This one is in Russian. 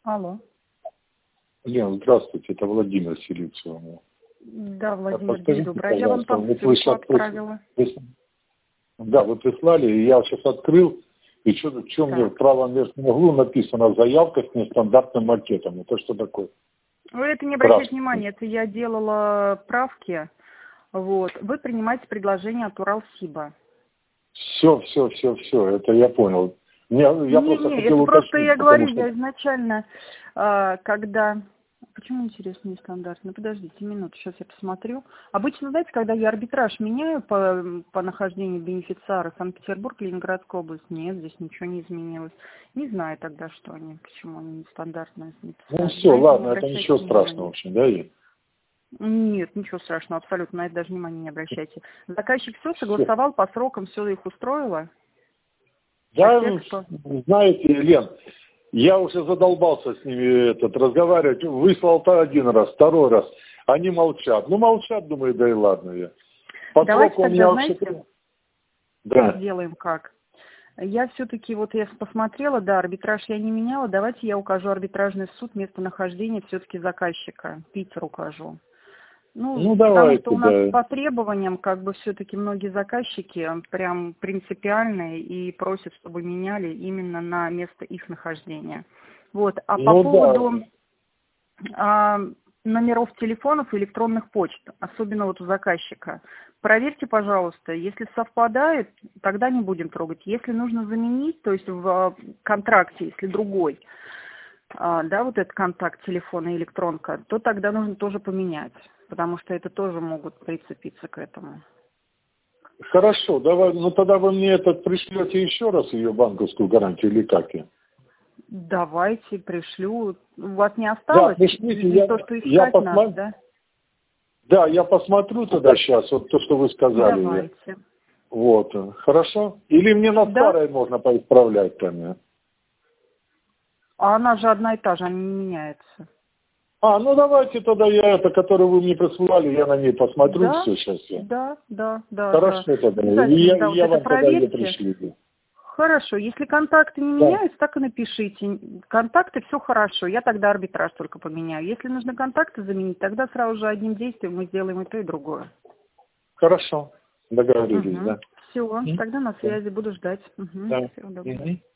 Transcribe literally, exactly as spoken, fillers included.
Алло. Лен, здравствуйте, это Владимир Селицев. Да, А Владимир, день подскажите, добрый. А я вам пожалуйста, там вот вы ссылку сейчас отправила. да, вы прислали, и я сейчас открыл, и что, что мне в Так. правом верхнем углу написано «Заявка с нестандартным макетом». Это что такое? Вы это не обращайте Красный. внимания, это я делала правки. Вот. Вы принимаете предложение от Уралсиба. Все, все, все, все, это я понял. Мне, я Не, просто не, хотел это просто уточнить, я потому говорю, что... я изначально, а, когда... Почему, интересно, нестандартно? Подождите минуту, сейчас я посмотрю. Обычно, знаете, когда я арбитраж меняю по, по нахождению бенефициара Санкт-Петербург, Ленинградская область, нет, здесь ничего не изменилось. Не знаю тогда, что они, почему они нестандартно написали. Ну все, На это не ладно, это обращайте ничего страшного, в внимания. общем, да? и- Нет, ничего страшного, абсолютно, на это даже внимания не обращайте. Заказчик все Все. согласовал по срокам, все их устроило. По Да, тексту. знаете, Лен, я уже задолбался с ними этот, разговаривать. Выслал-то один раз, второй раз. Они молчат. Ну, молчат, думаю, да и ладно я. По Давайте сроку у меня тогда, вообще... знаете, Да. сделаем как. Я все-таки, вот я посмотрела, да, арбитраж я не меняла. Давайте я укажу арбитражный суд, местонахождение все-таки заказчика. Питер укажу. Ну, Ну, потому что давайте, у нас да. по требованиям, как бы все-таки многие заказчики прям принципиальные и просят, чтобы меняли именно на место их нахождения. Вот. А по Ну, да. поводу а, номеров телефонов и электронных почт, особенно вот у заказчика, проверьте, пожалуйста, если совпадает, тогда не будем трогать. Если нужно заменить, то есть в а, контракте, если другой, а, да, вот этот контакт телефона и электронка, то тогда нужно тоже поменять, потому что это тоже могут прицепиться к этому. Хорошо, давай, ну тогда вы мне этот пришлете еще раз ее банковскую гарантию или как я? Давайте, пришлю. У вас не Да, осталось? пришлите, Не я, то, что я искать надо, посмотрю. да? Да, я посмотрю тогда сейчас, вот то, что вы сказали. Давайте. Вот, хорошо? Или мне на Да? старой можно поисправлять там? я? А она же одна и та же, она не меняется. А, ну давайте тогда я это, которую вы мне присылали, я на ней посмотрю Да, все сейчас. Я. да, да, да, Хорошо да. тогда. И Обязательно, я, да, и вот я это вам тогда ее проверьте. пришлю. Хорошо, если контакты не Да. меняются, так и напишите. Контакты все хорошо, я тогда арбитраж только поменяю. Если нужно контакты заменить, тогда сразу же одним действием мы сделаем и то, и другое. Хорошо. Договорились, Угу. да? Все, М? тогда на Да. связи, буду ждать. Угу. Да. Всего доброго. Мгм.